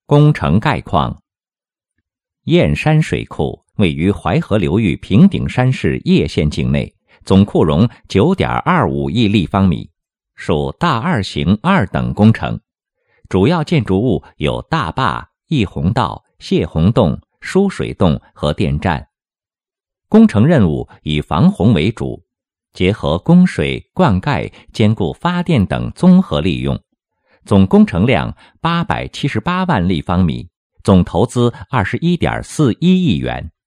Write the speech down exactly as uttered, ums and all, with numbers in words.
工程概况。燕山水库位于淮河流域平顶山市叶县境内，总库容 九点二五亿立方米，属大二型二等工程。主要建筑物有大坝、溢洪道、泄洪洞、输水洞和电站。工程任务以防洪为主，结合供水、灌溉、兼顾发电等综合利用。总工程量八百七十八万立方米，总投资 二十一点四一亿元。